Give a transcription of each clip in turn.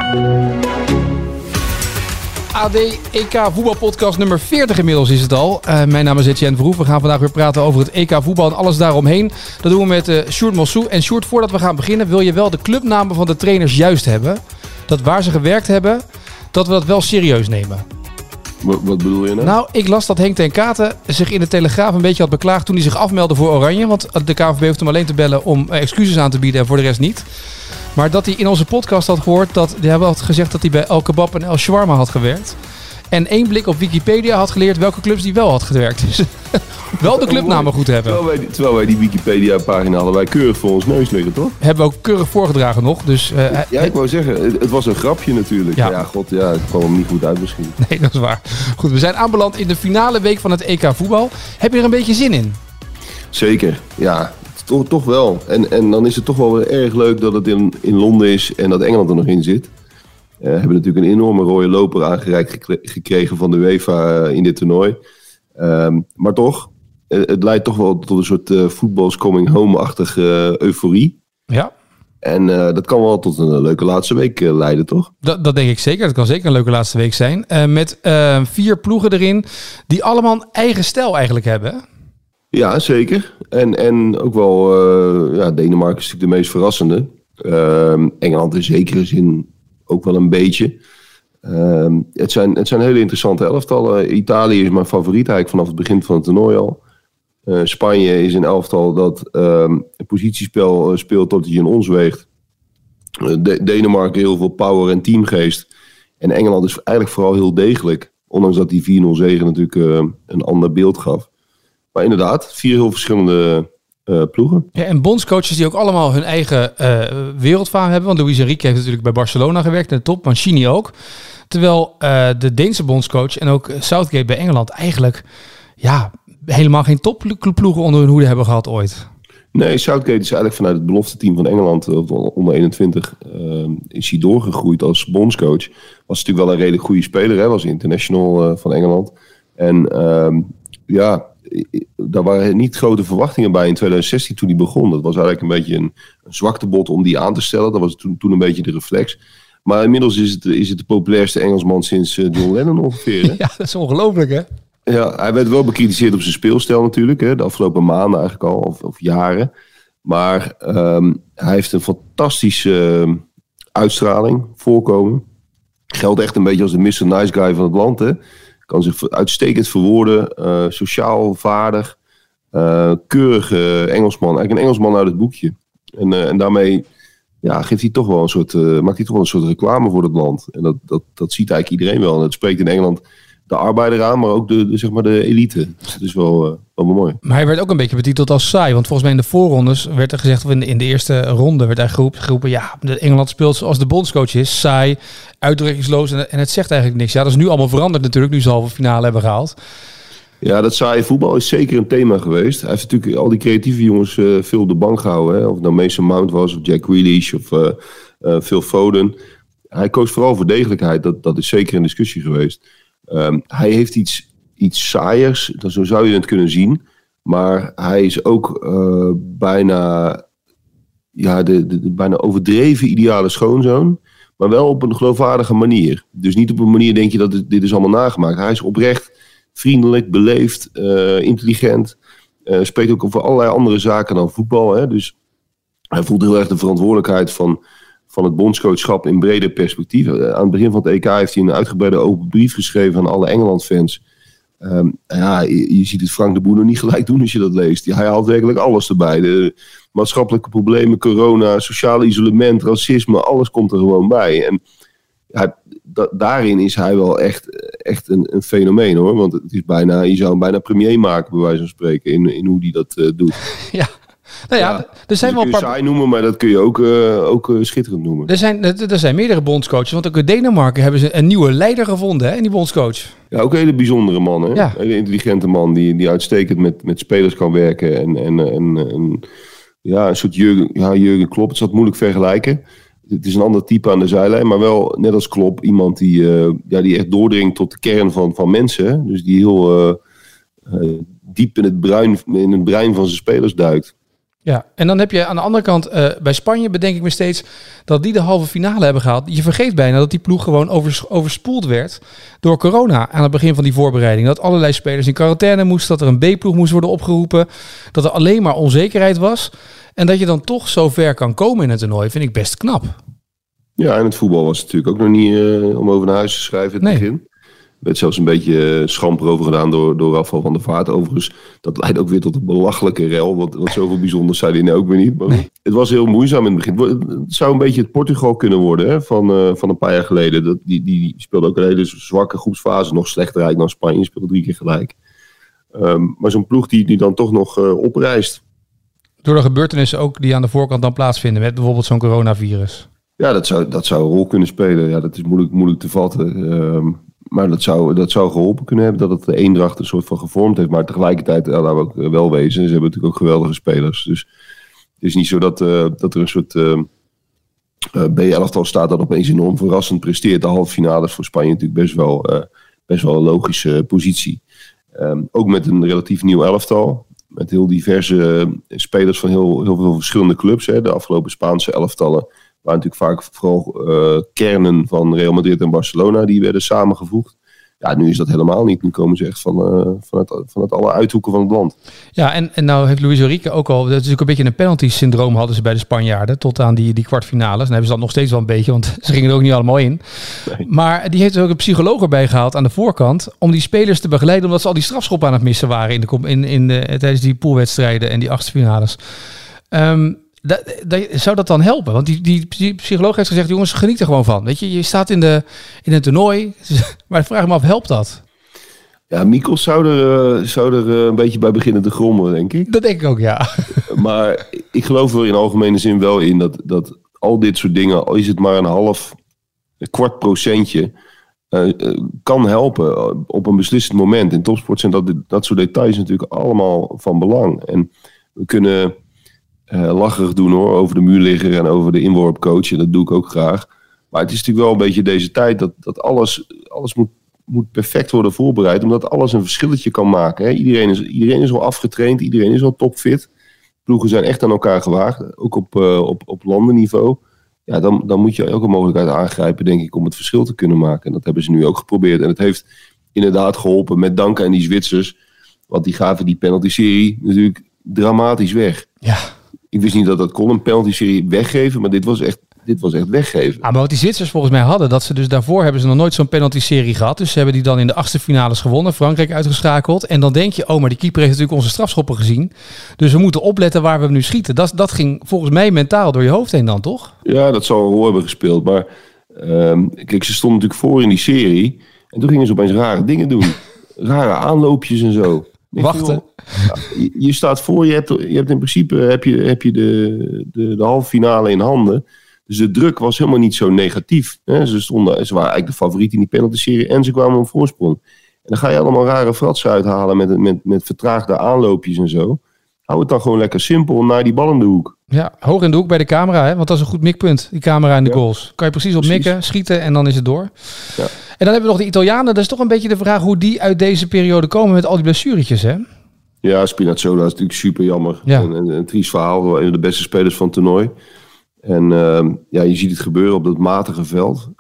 AD EK voetbalpodcast nummer 40 inmiddels is het al. Mijn naam is Etienne Verhoef. We gaan vandaag weer praten over het EK voetbal en alles daaromheen. Dat doen we met Sjoerd Mossou. En Sjoerd, voordat we gaan beginnen wil je wel de clubnamen van de trainers juist hebben. Dat waar ze gewerkt hebben, dat we dat wel serieus nemen. Wat bedoel je nou? Nou, ik las dat Henk ten Katen zich in de Telegraaf een beetje had beklaagd toen hij zich afmeldde voor Oranje. Want de KNVB hoeft hem alleen te bellen om excuses aan te bieden en voor de rest niet. Maar dat hij in onze podcast had gehoord dat hij had gezegd dat hij bij El Kebab en El Shawarma had gewerkt. En 1 blik op Wikipedia had geleerd welke clubs hij wel had gewerkt. Dus wel de clubnamen goed hebben. Terwijl wij die Wikipedia-pagina hadden wij keurig voor ons neus liggen, toch? Hebben we ook keurig voorgedragen nog. Dus, ja, ik wou zeggen, het was een grapje natuurlijk. Ja, het kwam hem niet goed uit misschien. Nee, dat is waar. Goed, we zijn aanbeland in de finale week van het EK voetbal. Heb je er een beetje zin in? Zeker, ja. Toch wel. En dan is het toch wel weer erg leuk dat het in Londen is en dat Engeland er nog in zit. We hebben natuurlijk een enorme rode loper aangereikt gekregen van de UEFA in dit toernooi. Maar toch, het leidt toch wel tot een soort football's coming home-achtige euforie. Ja. En dat kan wel tot een leuke laatste week leiden, toch? Dat denk ik zeker. Dat kan zeker een leuke laatste week zijn. Met 4 ploegen erin die allemaal een eigen stijl eigenlijk hebben. Ja, zeker. En ook wel, Denemarken is natuurlijk de meest verrassende. Engeland in zekere zin ook wel een beetje. Het zijn hele interessante elftallen. Italië is mijn favoriet eigenlijk vanaf het begin van het toernooi al. Spanje is een elftal dat een positiespel speelt tot hij in ons weegt. Denemarken heel veel power en teamgeest. En Engeland is eigenlijk vooral heel degelijk. Ondanks dat die 4-0 zege natuurlijk een ander beeld gaf. Maar inderdaad, 4 heel verschillende ploegen. Ja, en bondscoaches die ook allemaal hun eigen wereldfaam hebben. Want Luis Enrique heeft natuurlijk bij Barcelona gewerkt in de top. Mancini ook. Terwijl de Deense bondscoach en ook Southgate bij Engeland eigenlijk helemaal geen topploegen onder hun hoede hebben gehad ooit. Nee, Southgate is eigenlijk vanuit het belofteteam van Engeland onder 21 is hij doorgegroeid als bondscoach. Was natuurlijk wel een redelijk goede speler, hè? Was international van Engeland. En daar waren niet grote verwachtingen bij in 2016 toen hij begon. Dat was eigenlijk een beetje een zwaktebod om die aan te stellen. Dat was toen een beetje de reflex. Maar inmiddels is het de populairste Engelsman sinds John Lennon ongeveer. Hè? Ja, dat is ongelooflijk, hè? Ja, hij werd wel bekritiseerd op zijn speelstijl natuurlijk. Hè, de afgelopen maanden eigenlijk al, of jaren. Maar hij heeft een fantastische uitstraling, voorkomen. Geldt echt een beetje als de Mr. Nice Guy van het land, hè. Kan zich uitstekend verwoorden, sociaal vaardig, keurige Engelsman. Eigenlijk een Engelsman uit het boekje. En daarmee geeft hij toch wel een soort, maakt hij toch wel een soort reclame voor het land. En dat ziet eigenlijk iedereen wel. En het spreekt in Engeland de arbeider aan, maar ook de elite. Dus dat is wel mooi. Maar hij werd ook een beetje betiteld als saai. Want volgens mij in de voorrondes werd er gezegd, of in de eerste ronde werd hij geroepen, Engeland speelt zoals de bondscoach is. Saai, uitdrukkingsloos en het zegt eigenlijk niks. Ja, dat is nu allemaal veranderd natuurlijk, nu ze halve finale hebben gehaald. Ja, dat saaie voetbal is zeker een thema geweest. Hij heeft natuurlijk al die creatieve jongens veel op de bank gehouden. Hè? Of het nou Mason Mount was, of Jack Grealish, of Phil Foden. Hij koos vooral voor degelijkheid. Dat is zeker een discussie geweest. Hij heeft iets saaiers, zo zou je het kunnen zien. Maar hij is ook bijna overdreven ideale schoonzoon. Maar wel op een geloofwaardige manier. Dus niet op een manier denk je dat dit is allemaal nagemaakt. Hij is oprecht vriendelijk, beleefd, intelligent. Spreekt ook over allerlei andere zaken dan voetbal. Hè? Dus hij voelt heel erg de verantwoordelijkheid van het bondscoachschap in breder perspectief. Aan het begin van het EK heeft hij een uitgebreide open brief geschreven aan alle Engeland-fans. Je ziet het Frank de Boer nog niet gelijk doen als je dat leest. Hij haalt werkelijk alles erbij. De maatschappelijke problemen, corona, sociaal isolement, racisme, alles komt er gewoon bij. En daarin is hij wel echt een fenomeen, hoor. Want het is je zou hem bijna premier maken, bij wijze van spreken, in hoe hij dat doet. Ja. Nou ja, er zijn wel een paar... saai noemen, maar dat kun je ook schitterend noemen. Er zijn meerdere bondscoaches, want ook in Denemarken hebben ze een nieuwe leider gevonden, hè, in die bondscoach. Ja, ook een hele bijzondere man, hè? Ja. Een hele intelligente man die uitstekend met spelers kan werken. En een soort Jurgen Klopp, het is wat moeilijk vergelijken. Het is een ander type aan de zijlijn, maar wel net als Klopp iemand die echt doordringt tot de kern van mensen. Hè? Dus die heel diep in het brein van zijn spelers duikt. Ja, en dan heb je aan de andere kant bij Spanje, bedenk ik me steeds, dat die de halve finale hebben gehaald. Je vergeet bijna dat die ploeg gewoon overspoeld werd door corona aan het begin van die voorbereiding. Dat allerlei spelers in quarantaine moesten, dat er een B-ploeg moest worden opgeroepen, dat er alleen maar onzekerheid was. En dat je dan toch zo ver kan komen in het toernooi, vind ik best knap. Ja, en het voetbal was natuurlijk ook nog niet om over naar huis te schrijven in het begin. Er werd zelfs een beetje schamper over gedaan door Rafael van der Vaart. Overigens, dat leidt ook weer tot een belachelijke rel. Want zoveel bijzonders zei hij ook weer niet. Maar het was heel moeizaam in het begin. Het zou een beetje het Portugal kunnen worden, hè, van een paar jaar geleden. Die speelde ook een hele zwakke groepsfase. Nog slechter eigenlijk dan Spanje. Speelde 3 keer gelijk. Maar zo'n ploeg die dan toch nog opreist. Door de gebeurtenissen ook die aan de voorkant dan plaatsvinden. Met bijvoorbeeld zo'n coronavirus. Ja, dat zou een rol kunnen spelen. Ja, dat is moeilijk te vatten. Maar dat zou geholpen kunnen hebben, dat het de eendracht een soort van gevormd heeft. Maar tegelijkertijd, laten we ook wel wezen, ze hebben natuurlijk ook geweldige spelers. Dus het is niet zo dat er een soort B11-tal staat dat opeens enorm verrassend presteert. De halve finale is voor Spanje natuurlijk best wel een logische positie. Ook met een relatief nieuw elftal. Met heel diverse spelers van heel veel verschillende clubs. Hè. De afgelopen Spaanse elftallen waren natuurlijk vaak vooral kernen van Real Madrid en Barcelona die werden samengevoegd. Ja, nu is dat helemaal niet. Nu komen ze echt van het alle uithoeken van het land. Ja, en nou heeft Luis Enrique ook al, dat is natuurlijk een beetje een penalty-syndroom hadden ze bij de Spanjaarden tot aan die kwartfinales. En hebben ze dat nog steeds wel een beetje, want ze gingen er ook niet allemaal in. Nee. Maar die heeft er ook een psycholoog erbij gehaald aan de voorkant om die spelers te begeleiden, omdat ze al die strafschoppen aan het missen waren tijdens die poolwedstrijden en die achtste-finales. Zou dat dan helpen? Want die psycholoog heeft gezegd, jongens, geniet er gewoon van. Weet je staat in een toernooi, maar vraag me af, helpt dat? Ja, Mikkels zou er een beetje bij beginnen te grommen, denk ik. Dat denk ik ook, ja. Maar ik geloof er in algemene zin wel in dat al dit soort dingen, al is het maar een kwart procentje, kan helpen op een beslissend moment. In topsport zijn dat soort details natuurlijk allemaal van belang. En we kunnen lacherig doen hoor, over de muurligger en over de inworpcoach. En dat doe ik ook graag. Maar het is natuurlijk wel een beetje deze tijd dat alles moet perfect worden voorbereid. Omdat alles een verschilletje kan maken. Hè. Iedereen is al afgetraind. Iedereen is al topfit. Ploegen zijn echt aan elkaar gewaagd. Ook op landenniveau. Ja, dan moet je ook een mogelijkheid aangrijpen, denk ik, om het verschil te kunnen maken. En dat hebben ze nu ook geprobeerd. En het heeft inderdaad geholpen met dank aan die Zwitsers. Want die gaven die penalty-serie natuurlijk dramatisch weg. Ja. Ik wist niet dat kon, een penalty-serie weggeven, maar dit was echt weggeven. Maar wat die Zwitsers volgens mij hadden, dat ze dus daarvoor hebben ze nog nooit zo'n penalty-serie gehad. Dus ze hebben die dan in de achtste finales gewonnen, Frankrijk uitgeschakeld. En dan denk je, maar die keeper heeft natuurlijk onze strafschoppen gezien. Dus we moeten opletten waar we hem nu schieten. Dat ging volgens mij mentaal door je hoofd heen dan, toch? Ja, dat zal een rol hebben gespeeld. Maar kijk, ze stonden natuurlijk voor in die serie. En toen gingen ze opeens rare dingen doen. Rare aanloopjes en zo. Wachten. Je staat voor, je hebt in principe heb je de halve finale in handen. Dus de druk was helemaal niet zo negatief. Hè? Ze waren eigenlijk de favoriet in die penalty-serie en ze kwamen op voorsprong. En dan ga je allemaal rare fratsen uithalen met vertraagde aanloopjes en zo. Hou het dan gewoon lekker simpel naar die bal in de hoek. Ja, hoog in de hoek bij de camera, hè? Want dat is een goed mikpunt, die camera en de goals. Kan je precies op mikken, schieten en dan is het door. Ja. En dan hebben we nog de Italianen. Dat is toch een beetje de vraag hoe die uit deze periode komen met al die blessuretjes, hè? Ja, Spinazzola is natuurlijk super jammer. Ja. Een triest verhaal, een van de beste spelers van het toernooi. En je ziet het gebeuren op dat matige veld.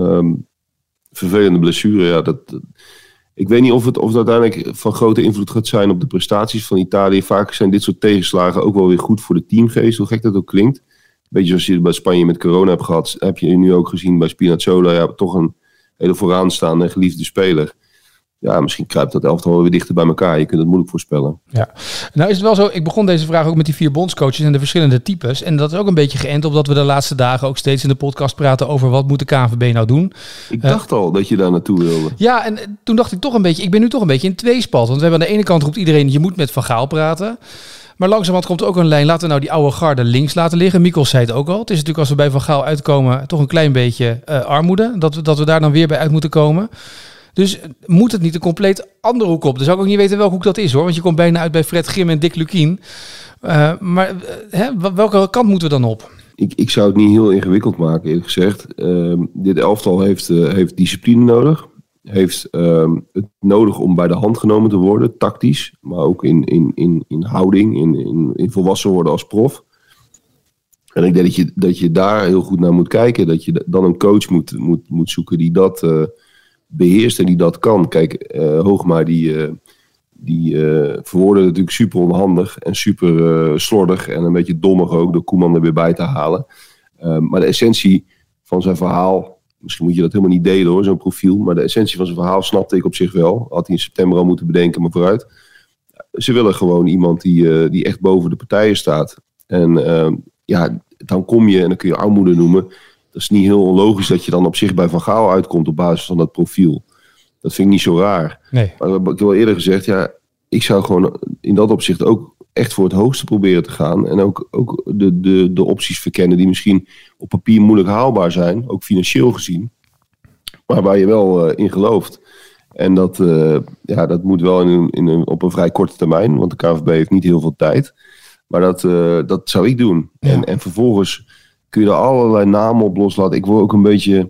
Vervelende blessure, ja. Ik weet niet of het uiteindelijk van grote invloed gaat zijn op de prestaties van Italië. Vaak zijn dit soort tegenslagen ook wel weer goed voor de teamgeest, hoe gek dat ook klinkt. Beetje zoals je het bij Spanje met corona hebt gehad, heb je nu ook gezien bij Spinazzola. Ja, toch een hele vooraanstaande en geliefde speler. Ja, misschien kruipt dat elftal wel weer dichter bij elkaar. Je kunt het moeilijk voorspellen. Ja, nou is het wel zo. Ik begon deze vraag ook met die 4 bondscoaches en de verschillende types. En dat is ook een beetje geënt op dat we de laatste dagen ook steeds in de podcast praten over wat moet de KNVB nou doen. Ik dacht al dat je daar naartoe wilde. Ja, en toen dacht ik toch een beetje, ik ben nu toch een beetje in tweespalt. Want we hebben aan de ene kant roept iedereen, je moet met Van Gaal praten. Maar langzamerhand komt er ook een lijn, laten we nou die oude garde links laten liggen. Mikkels zei het ook al. Het is natuurlijk als we bij Van Gaal uitkomen toch een klein beetje armoede. Dat we daar dan weer bij uit moeten komen. Dus moet het niet een compleet andere hoek op? Dan zou ik ook niet weten welke hoek dat is hoor. Want je komt bijna uit bij Fred Grim en Dick Lukien. Welke kant moeten we dan op? Ik zou het niet heel ingewikkeld maken eerlijk gezegd. Dit elftal heeft discipline nodig. heeft het nodig om bij de hand genomen te worden, tactisch, maar ook in houding, in volwassen worden als prof. En ik denk dat je daar heel goed naar moet kijken, dat je dan een coach moet zoeken die dat beheerst en die dat kan. Kijk, Hoogma die verwoordde natuurlijk super onhandig en super slordig en een beetje dommig ook, door Koeman er weer bij te halen. Maar de essentie van zijn verhaal, misschien moet je dat helemaal niet delen hoor, zo'n profiel, maar de essentie van zijn verhaal snapte ik op zich wel. Had hij in september al moeten bedenken, maar vooruit. Ze willen gewoon iemand die echt boven de partijen staat. En dan kom je, en dan kun je armoede noemen. Dat is niet heel onlogisch dat je dan op zich bij Van Gaal uitkomt op basis van dat profiel. Dat vind ik niet zo raar. Nee. Maar ik heb al eerder gezegd, ik zou gewoon in dat opzicht ook echt voor het hoogste proberen te gaan. En ook de opties verkennen die misschien op papier moeilijk haalbaar zijn. Ook financieel gezien. Maar waar je wel in gelooft. En dat moet wel op een vrij korte termijn. Want de KNVB heeft niet heel veel tijd. Maar dat zou ik doen. Ja. En vervolgens kun je er allerlei namen op loslaten. Ik word ook een beetje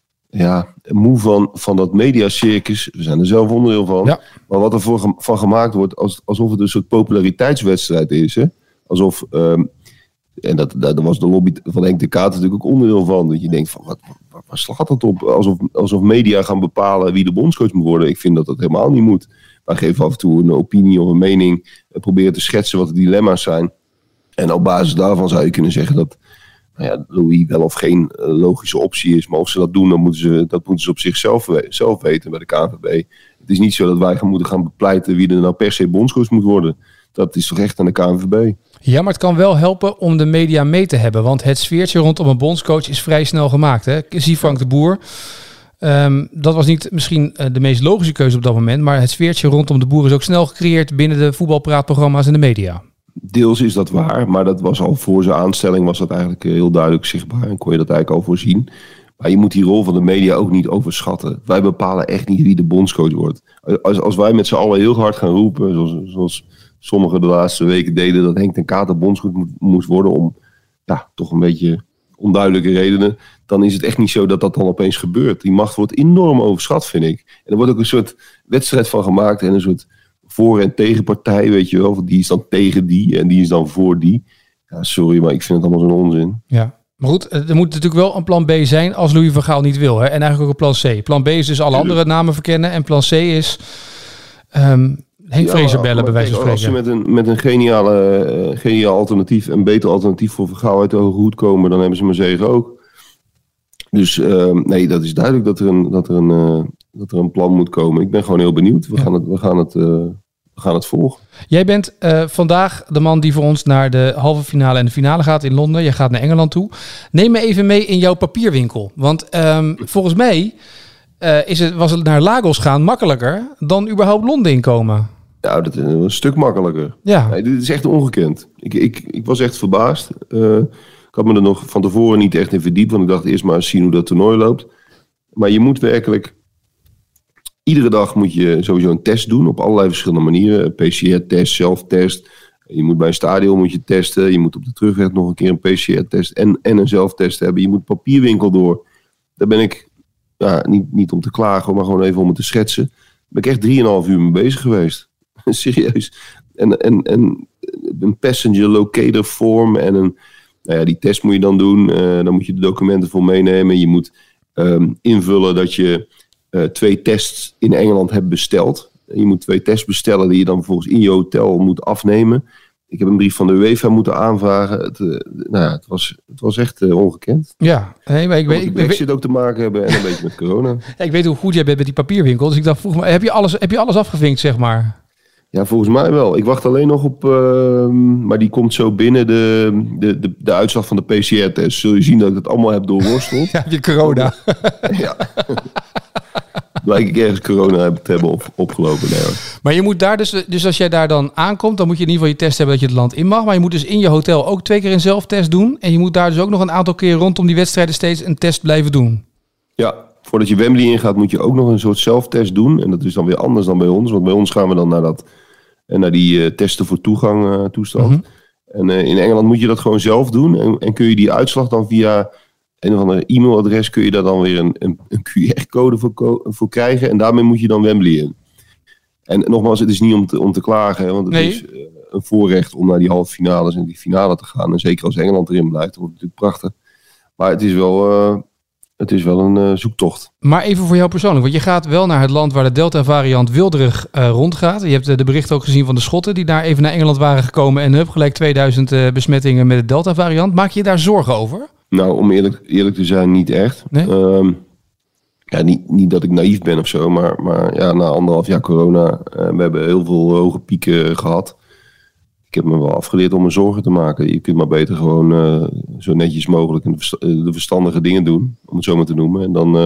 moe van dat mediacircus. We zijn er zelf onderdeel van. Ja. Maar wat er van gemaakt wordt alsof het een soort populariteitswedstrijd is. Hè? Alsof, en daar was de lobby van Henk de Kaat natuurlijk ook onderdeel van. Dat je denkt van, waar slaat dat op? Alsof media gaan bepalen wie de bondscoach moet worden. Ik vind dat helemaal niet moet. Wij geven af en toe een opinie of een mening. Proberen te schetsen wat de dilemma's zijn. En op basis daarvan zou je kunnen zeggen dat Louis wel of geen logische optie is. Maar of ze dat doen, dan moeten ze op zichzelf weten bij de KNVB. Het is niet zo dat wij moeten gaan bepleiten wie er nou per se bondscoach moet worden. Dat is toch echt aan de KNVB. Ja, maar het kan wel helpen om de media mee te hebben. Want het sfeertje rondom een bondscoach is vrij snel gemaakt. Hè? Zie Frank de Boer. Dat was niet misschien de meest logische keuze op dat moment. Maar het sfeertje rondom de Boer is ook snel gecreëerd binnen de voetbalpraatprogramma's en de media. Deels is dat waar, maar dat was al voor zijn aanstelling was dat eigenlijk heel duidelijk zichtbaar. En kon je dat eigenlijk al voorzien. Maar je moet die rol van de media ook niet overschatten. Wij bepalen echt niet wie de bondscoach wordt. Als wij met z'n allen heel hard gaan roepen, zoals sommigen de laatste weken deden, dat Henk ten Kaat bondscoach moest worden om toch een beetje onduidelijke redenen, dan is het echt niet zo dat dat dan opeens gebeurt. Die macht wordt enorm overschat, vind ik. En er wordt ook een soort wedstrijd van gemaakt en een soort voor- en tegenpartij, weet je wel. Die is dan tegen die en die is dan voor die. Ja, sorry, maar ik vind het allemaal zo'n onzin. Ja, maar goed, er moet natuurlijk wel een plan B zijn als Louis van Gaal niet wil. Hè? En eigenlijk ook een plan C. Plan B is dus alle andere namen verkennen. En plan C is Henk Vrezer bellen, bij wijze van spreken. Als ze met een geniaal alternatief, een beter alternatief voor Van Gaal uit de hoge hoed komen, dan hebben ze mijn zegen ook. Dus nee, dat is duidelijk dat er een plan moet komen. Ik ben gewoon heel benieuwd. We gaan het volgen. Jij bent vandaag de man die voor ons naar de halve finale en de finale gaat in Londen. Je gaat naar Engeland toe. Neem me even mee in jouw papierwinkel. Want volgens mij was het naar Lagos gaan makkelijker dan überhaupt Londen inkomen. Ja, dat is een stuk makkelijker. Ja. Nee, dit is echt ongekend. Ik was echt verbaasd. Ik had me er nog van tevoren niet echt in verdiept. Want ik dacht eerst maar eens zien hoe dat toernooi loopt. Maar je moet werkelijk iedere dag moet je sowieso een test doen op allerlei verschillende manieren. PCR-test, zelftest. Je moet bij een stadion moet je testen. Je moet op de terugweg nog een keer een PCR-test en een zelftest hebben. Je moet papierwinkel door. Daar ben ik, niet om te klagen, maar gewoon even om het te schetsen. Daar ben ik echt 3,5 uur mee bezig geweest. Serieus. En een passenger locator form en die test moet je dan doen. Dan moet je de documenten voor meenemen. Je moet invullen dat je 2 tests in Engeland hebt besteld. Je moet 2 tests bestellen die je dan vervolgens in je hotel moet afnemen. Ik heb een brief van de UEFA moeten aanvragen. Het was echt ongekend. Ja, nee, maar ik weet... Brexit ook te maken hebben en een beetje met corona. Ja, ik weet hoe goed jij bent met die papierwinkel. Dus ik dacht, vroeg me, heb je alles afgevinkt, zeg maar? Ja, volgens mij wel. Ik wacht alleen nog op... maar die komt zo binnen de uitslag van de PCR-test. Zul je zien dat ik het allemaal heb doorworsteld. Ja, heb je corona. Ja. Lijkt ik ergens corona te hebben opgelopen. Nee, hoor. Maar je moet daar dus als jij daar dan aankomt, dan moet je in ieder geval je test hebben dat je het land in mag. Maar je moet dus in je hotel ook 2 keer een zelftest doen. En je moet daar dus ook nog een aantal keer rondom die wedstrijden steeds een test blijven doen. Ja, voordat je Wembley ingaat moet je ook nog een soort zelftest doen. En dat is dan weer anders dan bij ons. Want bij ons gaan we dan naar die testen voor toegang toestand. Mm-hmm. En in Engeland moet je dat gewoon zelf doen. En kun je die uitslag dan via een of ander e-mailadres kun je daar dan weer een QR-code voor krijgen. En daarmee moet je dan Wembley in. En nogmaals, het is niet om te klagen. Want het is een voorrecht om naar die halve finales en die finale te gaan. En zeker als Engeland erin blijft, dan wordt het natuurlijk prachtig. Maar het is wel een zoektocht. Maar even voor jou persoonlijk. Want je gaat wel naar het land waar de Delta-variant wilderig rondgaat. Je hebt de berichten ook gezien van de Schotten die daar even naar Engeland waren gekomen. En gelijk 2000 besmettingen met de Delta-variant. Maak je je daar zorgen over? Nou, om eerlijk te zijn, niet echt. Nee? Niet dat ik naïef ben of zo, maar ja, na 1,5 jaar corona, we hebben heel veel hoge pieken gehad. Ik heb me wel afgeleerd om me zorgen te maken. Je kunt maar beter gewoon zo netjes mogelijk de verstandige dingen doen, om het zo maar te noemen.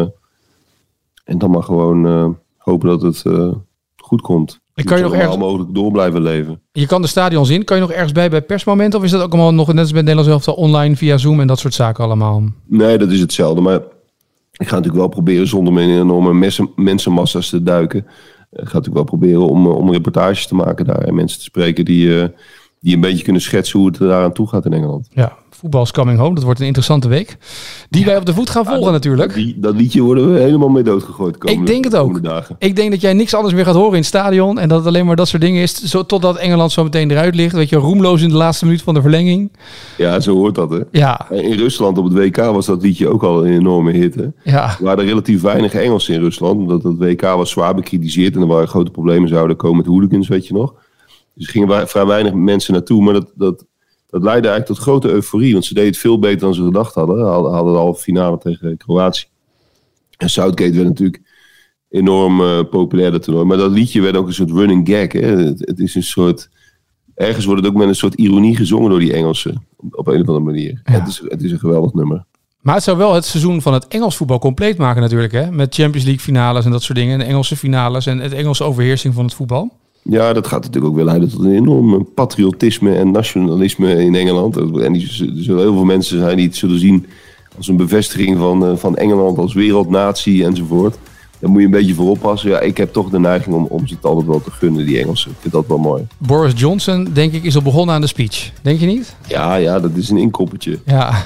En dan maar gewoon hopen dat het goed komt. En kan je nog ergens mogelijk door blijven leven. Je kan de stadions in. Kan je nog ergens bij persmomenten? Of is dat ook allemaal nog net als bij het Nederlands elftal online via Zoom en dat soort zaken allemaal? Nee, dat is hetzelfde. Maar ik ga natuurlijk wel proberen zonder met enorme mensenmassa's te duiken. Ik ga natuurlijk wel proberen om reportages te maken daar. En mensen te spreken die een beetje kunnen schetsen hoe het daaraan toe gaat in Engeland. Ja, voetbal is coming home. Dat wordt een interessante week. Die wij op de voet gaan volgen natuurlijk. Dat liedje worden we helemaal mee doodgegooid. Ik denk het ook. Ik denk dat jij niks anders meer gaat horen in het stadion. En dat het alleen maar dat soort dingen is. Totdat Engeland zo meteen eruit ligt. Weet je, roemloos in de laatste minuut van de verlenging. Ja, zo hoort dat, hè. Ja. In Rusland op het WK was dat liedje ook al een enorme hit, hè. Ja. Er waren relatief weinig Engelsen in Rusland. Omdat het WK was zwaar bekritiseerd. En er waren grote problemen zouden komen met hooligans, weet je nog. Dus er gingen vrij weinig mensen naartoe. Maar dat leidde eigenlijk tot grote euforie. Want ze deden het veel beter dan ze gedacht hadden. Hadden de halve finale tegen Kroatië. En Southgate werd natuurlijk enorm populair, dat toernooi. Maar dat liedje werd ook een soort running gag. Hè? Het is een soort... Ergens wordt het ook met een soort ironie gezongen door die Engelsen. Op een of andere manier. Ja. Het is een geweldig nummer. Maar het zou wel het seizoen van het Engels voetbal compleet maken natuurlijk. Hè? Met Champions League finales en dat soort dingen. En de Engelse finales en het Engelse overheersing van het voetbal. Ja, dat gaat natuurlijk ook wel leiden tot een enorm patriotisme en nationalisme in Engeland. En er zullen heel veel mensen zijn die het zullen zien als een bevestiging van Engeland als wereldnatie enzovoort. Daar moet je een beetje voor oppassen. Ja, ik heb toch de neiging om ze het altijd wel te gunnen, die Engelsen. Ik vind dat wel mooi. Boris Johnson, denk ik, is al begonnen aan de speech. Denk je niet? Ja, dat is een inkoppertje. Ja,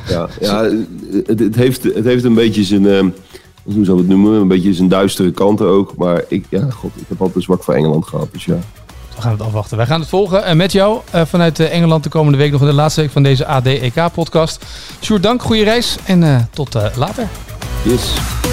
het heeft een beetje zijn... hoe zou het noemen? Een beetje zijn duistere kanten ook. Maar ik heb altijd zwak voor Engeland gehad. Dus ja. We gaan het afwachten. Wij gaan het volgen. En met jou vanuit Engeland de komende week nog in de laatste week van deze AD-EK-podcast. Sjoerd, dank. Goede reis. En tot later. Yes.